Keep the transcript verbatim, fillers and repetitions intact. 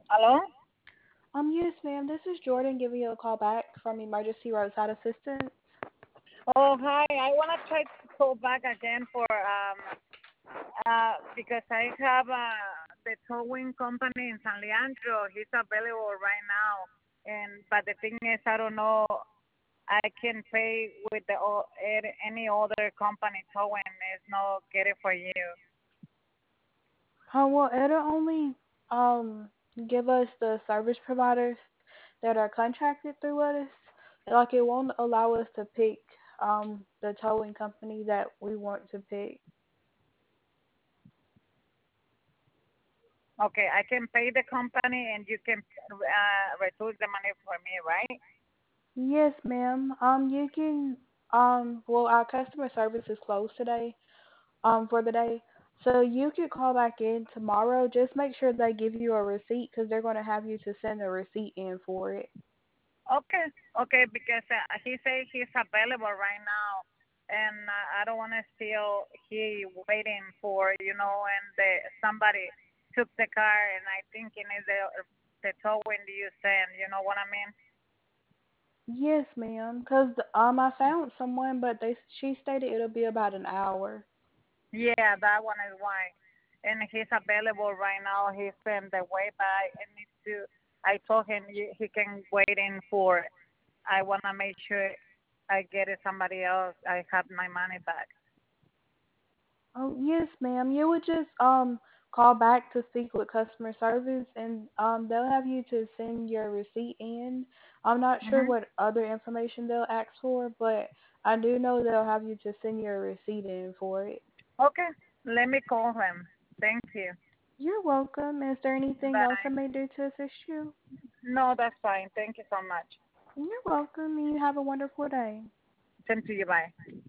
Hello? Um, yes, ma'am. This is Jordan giving you a call back from Emergency Roadside Assistance. Oh, hi. I want to try to call back again for um uh because I have uh the towing company in San Leandro. He's available right now, and but the thing is, I don't know. I can pay with the o- a- any other company towing. It's not get it for you. Uh, well, it'll only um give us the service providers that are contracted through us. Like it won't allow us to pick um the towing company that we want to pick. Okay, I can pay the company, and you can uh reduce the money for me, right? Yes, ma'am. Um, you can um well our customer service is closed today um for the day. So you could call back in tomorrow. Just make sure they give you a receipt because they're going to have you to send a receipt in for it. Okay, okay, because uh, he say he's available right now, and uh, I don't want to still he waiting for you know, and the somebody took the car, and I think it is the the towing you send. You know what I mean? Yes, ma'am. Cause um I found someone, but they she stated it'll be about an hour. Yeah, that one is why, and he's available right now. He's in the way by, and needs to. I told him he he can wait in for. I want to make sure I get it somebody else. I have my money back. Oh yes, ma'am. You would just um call back to speak with customer service, and um they'll have you to send your receipt in. I'm not sure Mhm. what other information they'll ask for, but I do know they'll have you to send your receipt in for it. Okay, let me call him. Thank you. You're welcome. Is there anything else I Bye. may do to assist you? No, that's fine. Thank you so much. You're welcome, and you have a wonderful day. Same to you. Bye.